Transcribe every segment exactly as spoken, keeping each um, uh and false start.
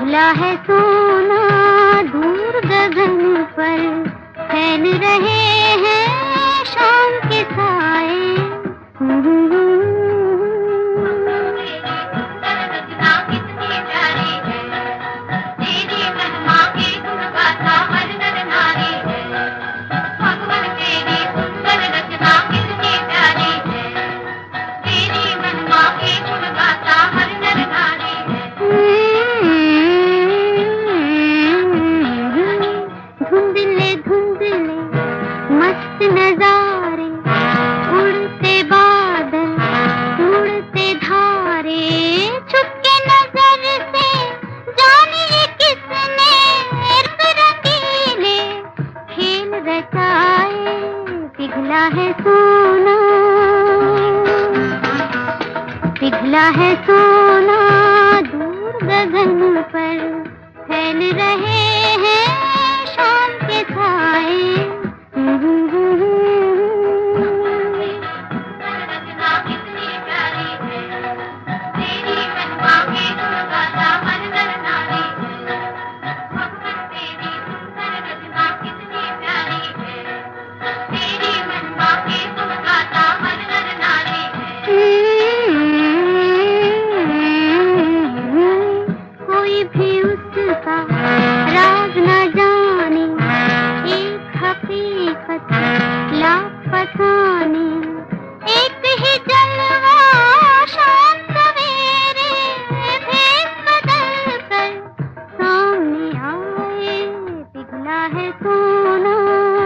पिघला है सोना दूर गगन पर, फैल रहे हैं शाम के साए। धुंधले धुंधले मस्त नजारे, उड़ते बादल उड़ते धारे, छुपके नजर से जाने ये किसने रंगीले खेल रचाए। पिघला है सोना, पिघला है सोना दूर गगन पर, फैल रहे हैं शाम के साए। कोई भी उसका राज न जाने, एक हकीकत लाख फसाने, एक ही जलवा शाम सवेरे, भेष बदल कर सामने आए। पिघला है सोना,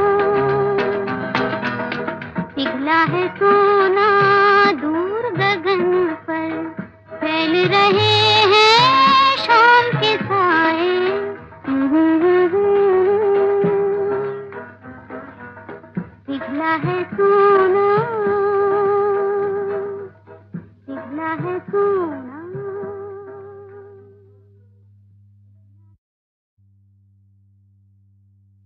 पिघला है सोना दूर गगन पर, फैल रहे हैं शाम के साए। पिघला है सोना।